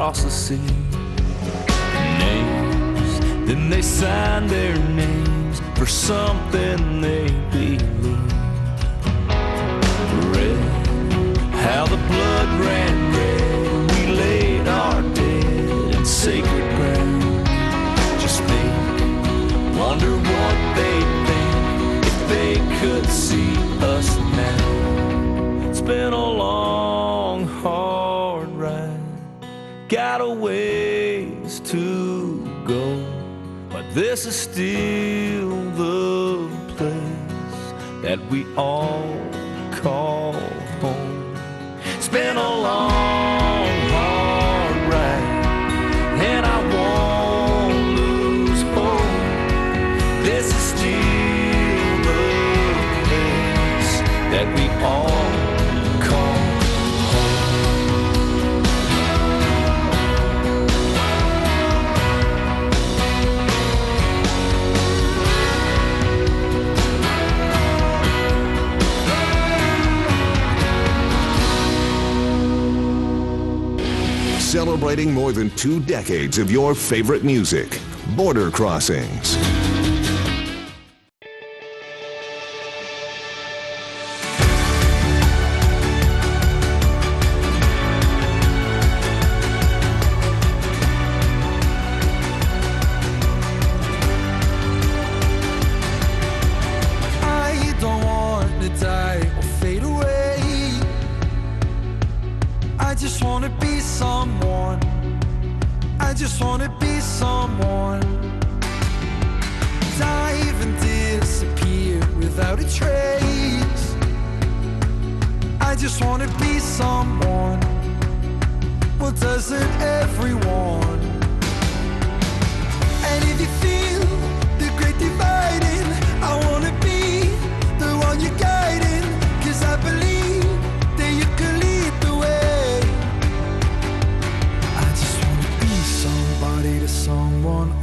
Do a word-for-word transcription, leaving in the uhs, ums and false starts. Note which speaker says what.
Speaker 1: across the sea. Names, then they signed their names for something they believe. Read how the blood ran red. We laid our dead in sacred ground. Just think, wonder what they'd think if they could see us now. It's been a long, hard ride, got a ways to go, but this is still the place that we all call home. It's been a long, hard ride, and I won't lose hope. This is still the place that we all call
Speaker 2: Celebrating more than two decades of your favorite music, Border Crossings.
Speaker 3: I don't want to die or fade away. I just want to be someone. I just want to be someone. Dive and disappear without a trace. I just want to be someone. Well, doesn't everyone?